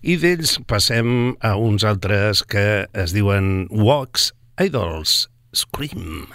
I d'ells passem a uns altres que es diuen Wax Idols, Scream.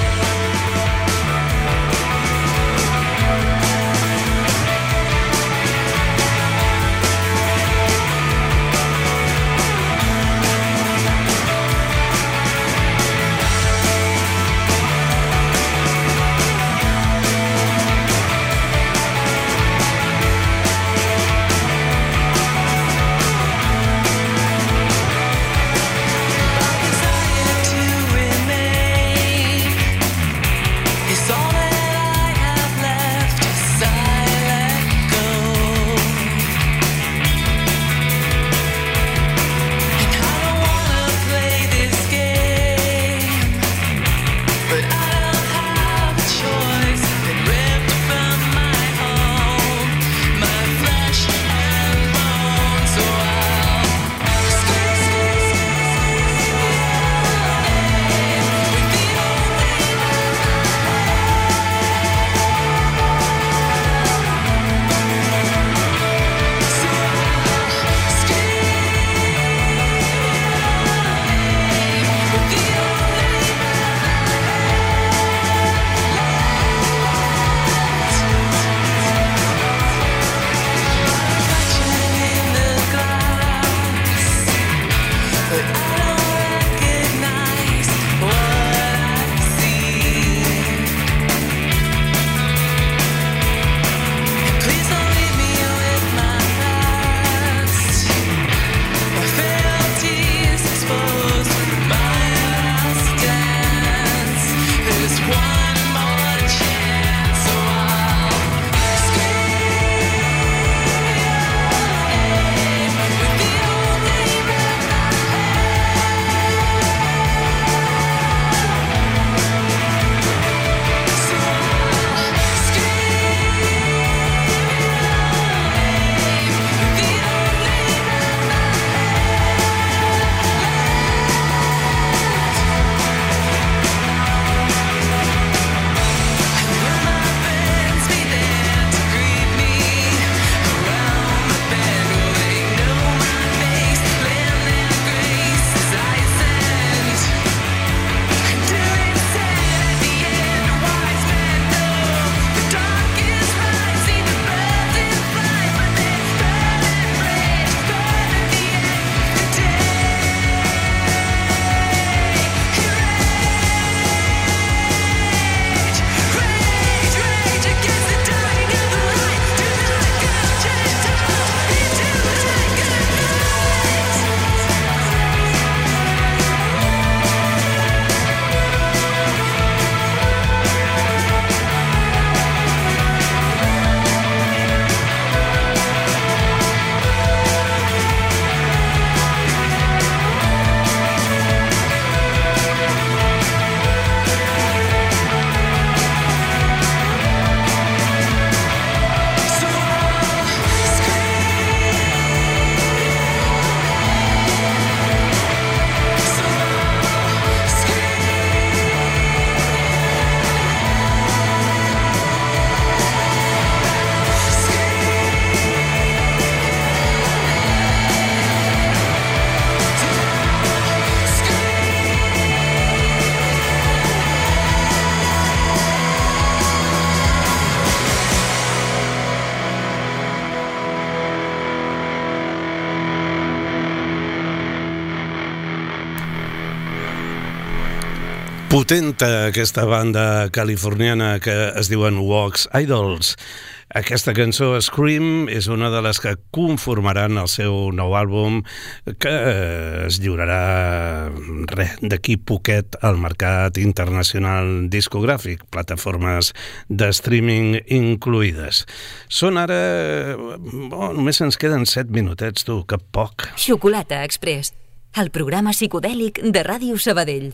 Potenta aquesta banda californiana que es diuen Wax Idols. Aquesta cançó Scream és una de les que conformaran el seu nou àlbum que es lliurarà d'aquí poquet al mercat internacional discogràfic, plataformes de streaming incluïdes. Són ara... només ens queden 7 minutets, tu, que poc. Xocolata Express, el programa psicodèlic de Ràdio Sabadell.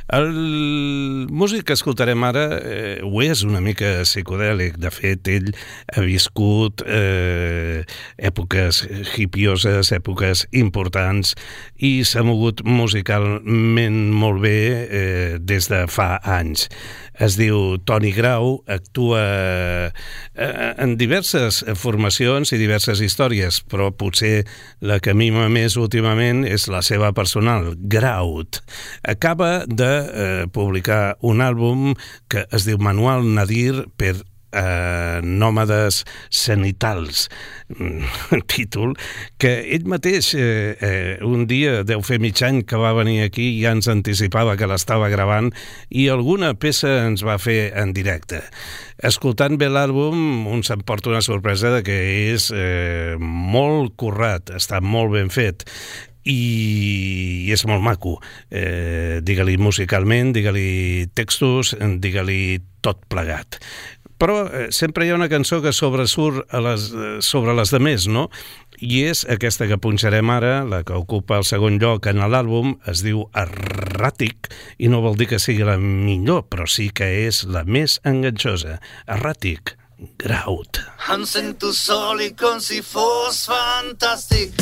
El músic que escoltarem ara ho és una mica psicodèlic. De fet, ell ha viscut èpoques hippioses, èpoques importants, i s'ha mogut musicalment molt bé des de fa anys. Es diu Toni Grau, actua en diverses formacions i diverses històries, però potser la que mima més últimament és la seva personal, Graut. Acaba de publicar un àlbum que es diu Manual Nadir per nòmades cenitals, títol que ell mateix un dia, deu fer mig any que va venir aquí, ja ens anticipava que l'estava gravant i alguna peça ens va fer en directe. Escoltant bé l'àlbum, un s'emporta una sorpresa de que és molt currat, està molt ben fet i és molt maco. Digue-li musicalment, digue-li textos, digue-li tot plegat. Però sempre hi ha una cançó que sobresurt sobre les demés, no? I és aquesta que punxarem ara, la que ocupa el segon lloc en l'àlbum, es diu Erràtic, i no vol dir que sigui la millor, però sí que és la més enganxosa. Erràtic, Graut. Em sento sol i com si fos fantàstic.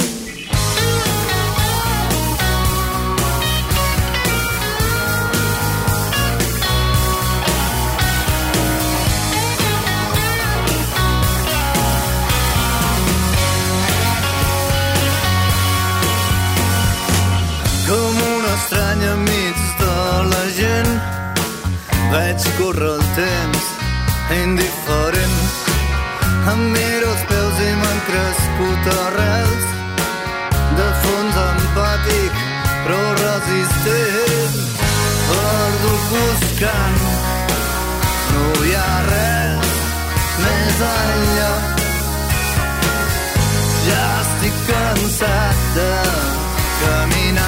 Com un estrany enmig de la gent, veig córrer el temps indiferent. Em miro els peus i m'han crescut arrels de fons empàtic però resistent. Perdut buscant, no hi ha res més enllà. Ja estic cansat de caminar.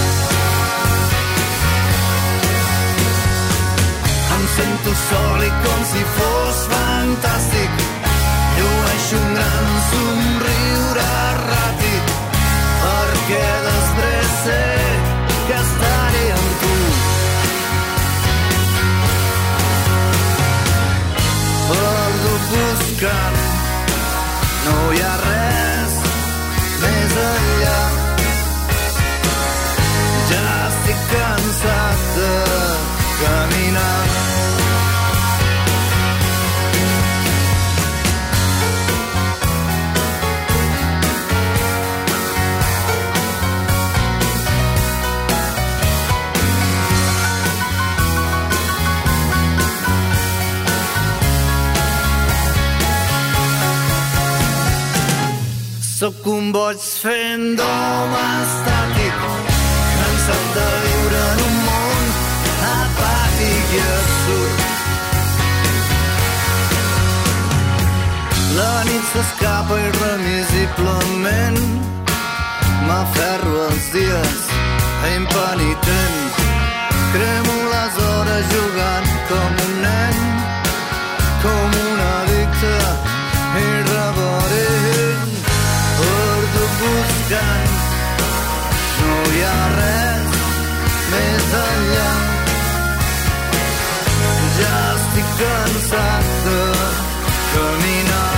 Em sento sol i com si fos fantàstic. Llueixo un gran somriure erràtic, perquè després sé que estaré amb tu. Perdut buscant, no hi ha res més enllà. Ja estic cansat de caminar. Sóc un boig fent d'home estàtic, cansat de viure en un món apàtic i absurd. La nit s'escapa irremisiblement, m'aferro als dies impenitent. Cremo les hores jugant com un nen, com un addicte irreverent. Perdut buscant, no hi ha res més enllà. Ja estic cansat de caminar.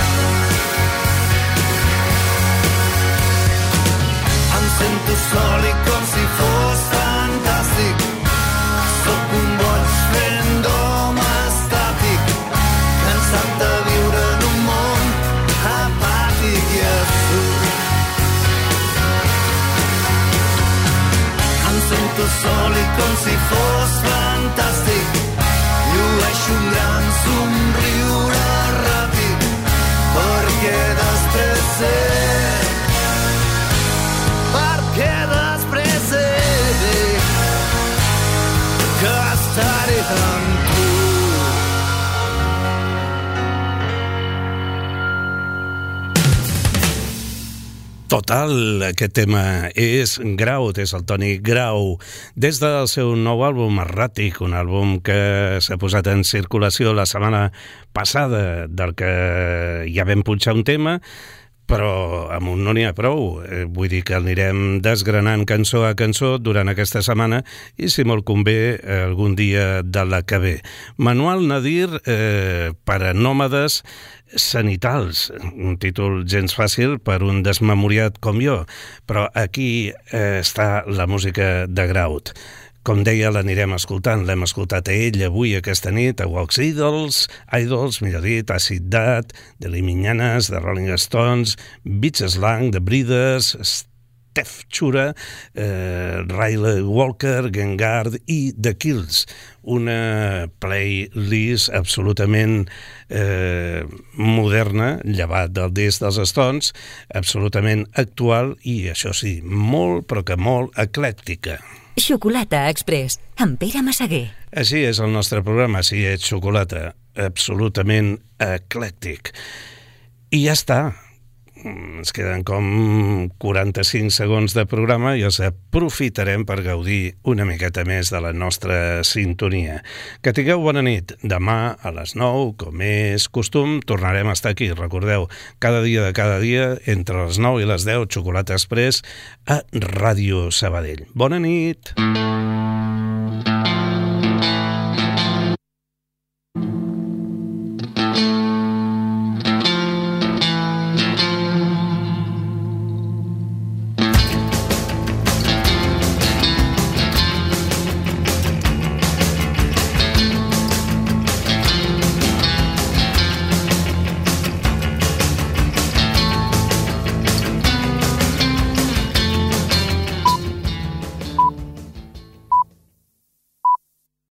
Em sento sol i com si fos fantàstic. Sóc un boig fent d'home estàtic, cansat de viure en un món apàtic i absurd. Em sento sol i com si fos fantàstic. Llueixo un gran somriure ràpid, perquè després sé que estaré amb tu. Total, aquest tema és Graut, és el Toni Grau, des del seu nou àlbum Erràtic, un àlbum que s'ha posat en circulació la setmana passada, del que ja vam punxar un tema, però amb un no n'hi ha prou. Vull dir que anirem desgranant cançó a cançó durant aquesta setmana i, si molt convé, algun dia de la que ve. Manual Nadir per a nòmades sanitals, un títol gens fàcil per un desmemoriat com jo, però aquí està la música de Graut. Com deia, l'anirem escoltant. L'hem escoltat a ell avui, aquesta nit, a Wax Idols, millor dit, Acid Dad, The Liminyanas, The Rolling Stones, Beach Slang, The Breeders, Steph Chura, Riley Walker, Gengard i The Kills. Una playlist absolutament moderna, llevat del disc dels Stones, absolutament actual i, això sí, molt, però que molt eclèctica. Xocolata Express, amb Pere Massaguer. Així és el nostre programa, si ets xocolata, absolutament eclèctic. I ja està. Ens queden com 45 segons de programa i els aprofitarem per gaudir una miqueta més de la nostra sintonia. Que tingueu bona nit. Demà a les 9, com és costum, tornarem a estar aquí. Recordeu, cada dia, entre les 9 i les 10, Xocolata Express a Ràdio Sabadell. Bona nit!